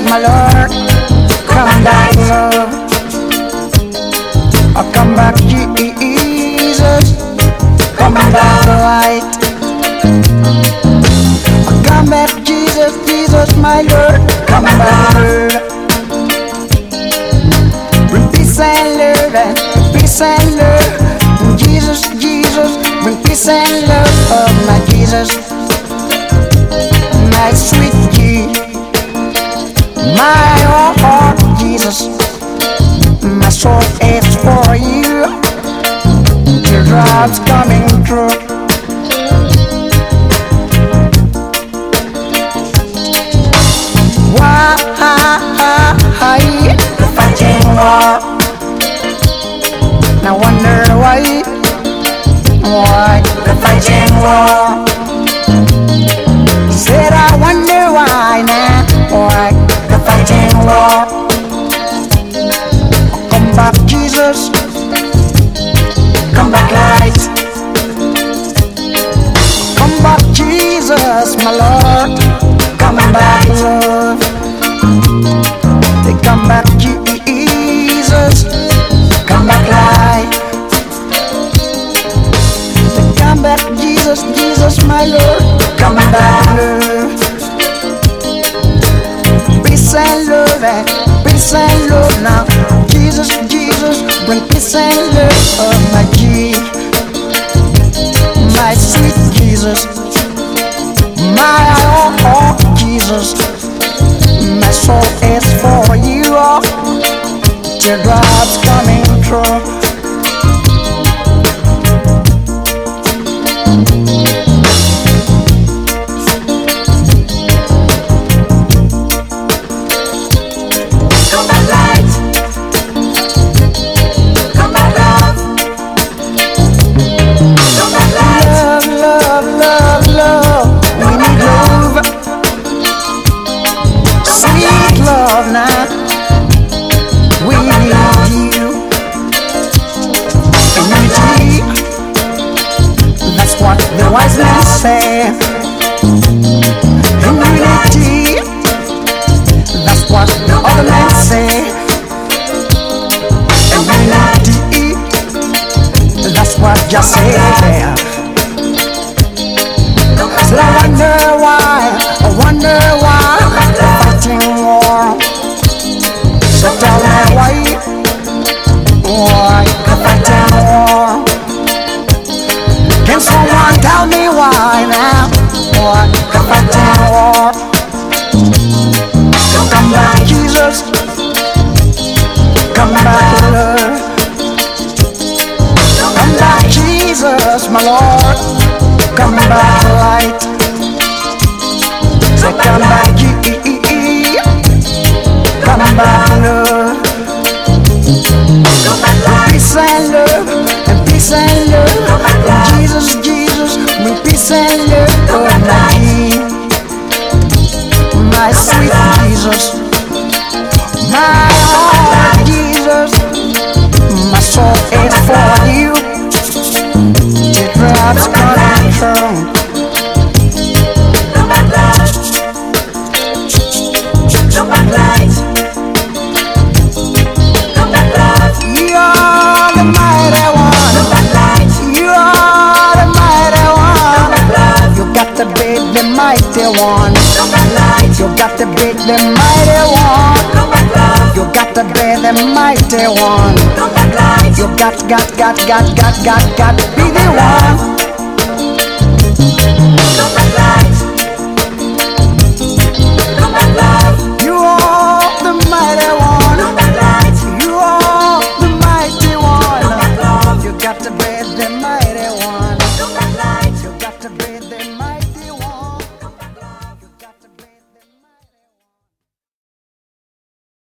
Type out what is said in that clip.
my Lord, come back, Lord. Oh, come back, Jesus, come back, light. Oh, come back, Jesus, Jesus, my Lord, come back, Lord. Bring peace and love, peace and love. Jesus, Jesus, bring peace and love, oh my Jesus, my sweet Jesus, my heart, Jesus, my soul is for you. Teardrops coming through. Why the fighting war? Now wonder why the fighting war? Said I wonder why now, why the fighting war? Come back, Jesus, come back, light. Come back, Jesus, my Lord, come back, love. They come back, Jesus, come back, light. They come back, Jesus, Jesus, my Lord, come back, love. Peace and love, peace and love now. Jesus, Jesus, bring peace and love, oh my Jesus, my sweet Jesus, my oh Jesus, my soul is for you, oh. Teardrops coming through. Now we need you. Unity, that's what the wise men say. Unity, that's what the other men say. Unity, that's what just say. So I wonder why the fighting war. So tell me why the fighting war? Can someone tell me why now? Why the fighting war? Come back, Jesus, come back, Lord. Come back, Jesus, my Lord, come back, light. Say come back, come back, Lord. Peace and love, and peace and love. And Jesus, Jesus, with peace and love. Oh my sweet Jesus, my heart, Jesus, my soul is for you. Teardrops coming through. The mighty one, you got to be the mighty one. You got to be the mighty one. You got, be the one.